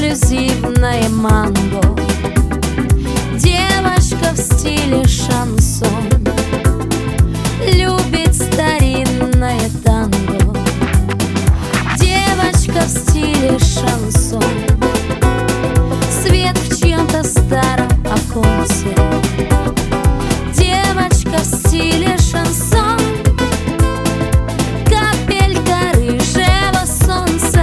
эксклюзивное манго. Девочка в стиле шансон, любит старинное танго. Девочка в стиле шансон, свет в чьем-то старом оконце. Девочка в стиле шансон, капелька рыжего солнца.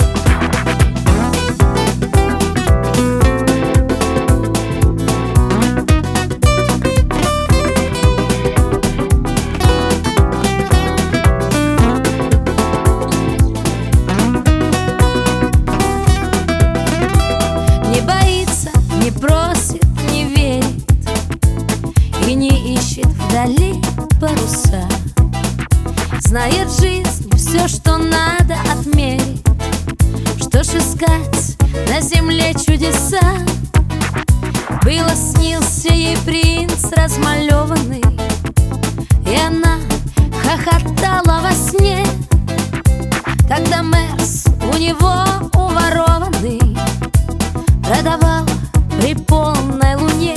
Не боится, не просит, не верит и не ищет вдали паруса. Знает жизнь все, что надо отмерить. Что ж искать на земле чудеса? Было снился ей принц размалеванный, и она хохотала во сне, когда Мерс у него уворованный продавал при полной луне.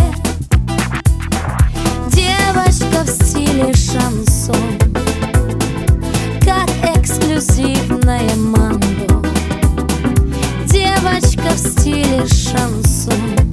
Девочка в стиле шансон, как эксклюзивное манго. Девочка в стиле шансон,